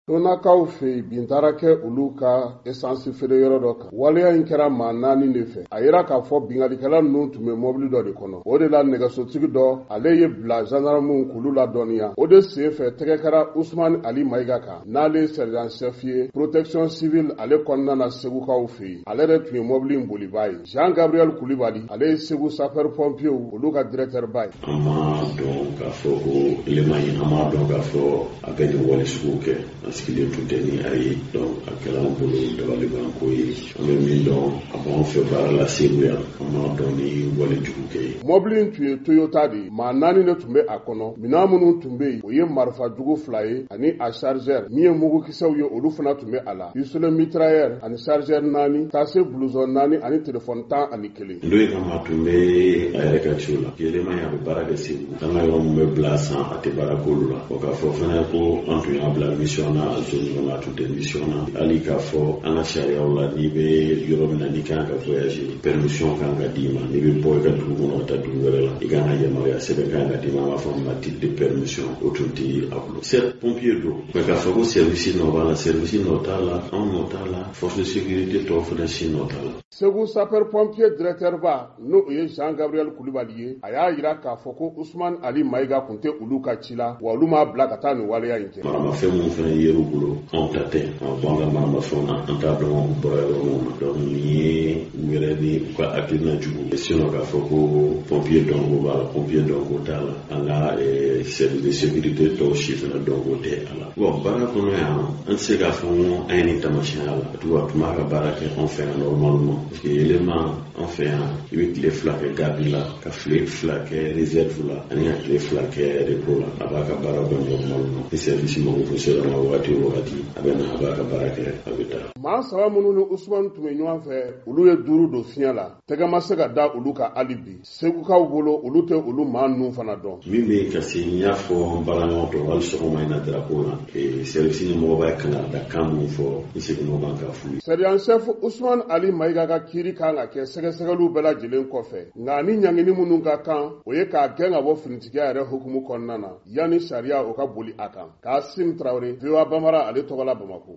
Tonakaw fɛ bin taara kɛ olu ka essence feere yɔrɔ dɔ kan. Waleya in kɛra maa 4 de fɛ. A yira k'a fɔ bingalikɛla ninnu tun bɛ mobili dɔ de kɔnɔ. O de la nɛgɛsotigi dɔ ale ye bila gendarmew k'olu ladɔnniya. O de sen fɛ tɛgɛ kɛra Usman Ali Mayiga kan. N'ale sergent chef ye protection civile ale kɔnɔna na Segukaw fɛ yen. Ale de tun ye mobili in bolibaa ye. Jean Gabriel Kulibali ale ye Segu sapeur pompier olu ka directeur ba ye. An ma dɔn k'a fɔ ko élément in an ma dɔn k'a fɔ a bɛ nin wale sugu kɛ. A sigilen tun tɛ ni a ye donc a kɛra an bolo dabaliban ko ye. An bɛ min dɔn a b'an fɛ baara la Segu yan. An ma dɔn ni wale jugu kɛ ye. Mobili in tun ye Toyota de ye. Maa 4 de tun bɛ a kɔnɔ. Minɛn minnu tun bɛ yen o ye marifa jugu 2 ye ani a chargeur min ye mugukisɛw ye olu fana tun bɛ a la. Pistolet mitrailleur ani chargeur 4 ka se blouson 4 ani téléphone 11. Ndo ye kama tun bɛ a yɛrɛ ka ciw la. Élément in a bɛ baara kɛ Segu. An ka yɔrɔ min bɛ bila san a tɛ baara k'olu la. O k'a fɔ fana ko an tun y'a bila mission na a zone kɔnɔ a tun tɛ mission na. Hali k'a fɔ an ka sariyaw la n'i bɛ yɔrɔ min na n'i kan ka voyager permission kan ka d'i ma. N'i bɛ bɔ i ka dugu kɔnɔ ka taa dugu wɛrɛ la i kan ka yamaruya sɛbɛn kan ka d'i ma. An b'a fɔ ma titre de permission o tun tɛ a bolo. Certes pompier don mais k'a fɔ ko service nɔ b'a la service nɔ t'a la anw nɔ t'a la force de sécurité tɔw fana si nɔ t'a la. Segu sapeur pompier directeur ba n'o ye Jean Gabriel Kulibali ye a y'a yira k'a fɔ ko Usman Ali Mayiga tun tɛ olu ka ci la wa olu m'a bila ka taa nin waleya in kɛ. Maramafɛn minnu fana yer'u bolo anw ta tɛ an b'an ka maramafɛnw na an t'a dɔn u bɔra yɔrɔ minnu na donc nin ye u yɛrɛ ni u ka hakilina jugu sinon k'a fɔ ko pompier dɔnko b'a la pompier dɔnko t'a la an ka service de sécurité tɔw si fana dɔnko tɛ a la. Bon baara kɔnɔ yan an tɛ se k'a fɔ ko an ye nin taamasiyɛn a la tubabu tun b'a ka baara kɛ anw fɛ yan normalement parce que élément an fɛ yan i bɛ tile 2 kɛ garde la ka tile 2 kɛ réserve la ani ka tile 2 kɛ repos la a b'a ka baara kɛ normalement ni service mako tun sera ma wagati o wagati a bɛ na a b'a ka baara kɛ a bɛ taa. Maa 3 minnu ni Usman tun bɛ ɲɔgɔn fɛ olu ye 5 don fiɲɛ la tɛgɛ ma se ka da olu ka hali bi Segukaw bolo olu tɛ olu maa ninnu fana dɔn. Min bɛ ka se n y'a fɔ n balaɲɔgɔn tɔ hali sɔgɔma in na drapeau la service ɲɛmɔgɔ b'a kan ka da kan mun fɔ n seginna o kan k'a f'u ye. Sergent chef Usman Ali Mayiga ka kiiri kan ka kɛ sɛgɛsɛgɛliw bɛɛ lajɛlen kɔfɛ nka ni ɲangini minnu ka kan o ye k'a gɛn ka bɔ finitigiya yɛrɛ hukumu kɔnɔna na yanni sariya o ka boli a kan. Kasim Traoré, VOA Bambara ale tɔgɔ la Bamakɔ.